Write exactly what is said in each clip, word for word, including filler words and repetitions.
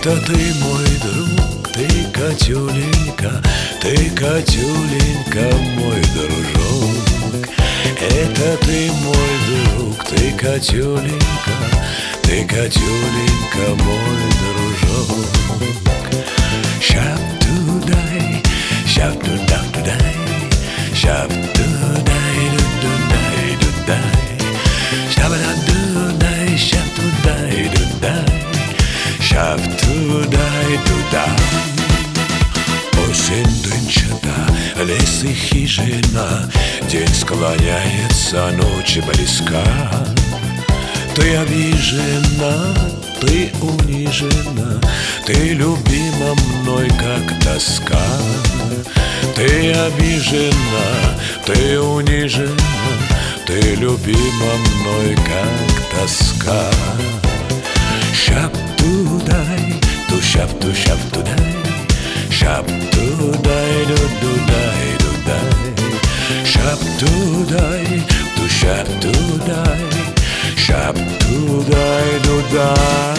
Это ты, мой друг, ты, Катюленька, ты, Катюленька, мой дружок. Это ты, мой друг, ты, Катюленька, ты, Катюленька, мой дружок. Щап-тудай, щап-туда-тудай, щап-тудай-ду-дудай-дудай, щап-да-дудай, щап-тудай-дудай, щап-тудай-дудай. Осень дымчата, лес и хижина, день склоняется, ночь близка. Ты обижена, ты унижена, ты любима мной, как тоска. Ты обижена, ты унижена, ты любима мной, как тоска. Щап-тудай, ту-щап-ту-щап-тудай, щап-тудай-ду-дудай-дудай, щап-тудай, ту-щап-тудай, щап-тудай-дудай.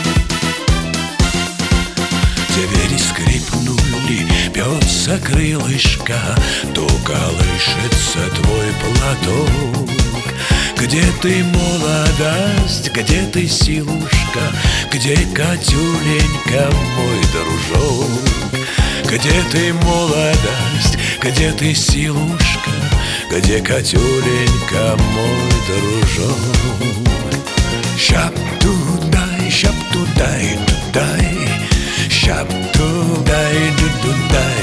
Двери скрипнули, бьется крылышко, то колышется твой платок. Где ты, молодость, где ты, силушка, где, Катюленька, мой дружок? Где ты, молодость, где ты, силушка, где, Катюленька, мой дружок? Щап-тудай, щап-тудай-дудай, щап-тудай-ду-дудай,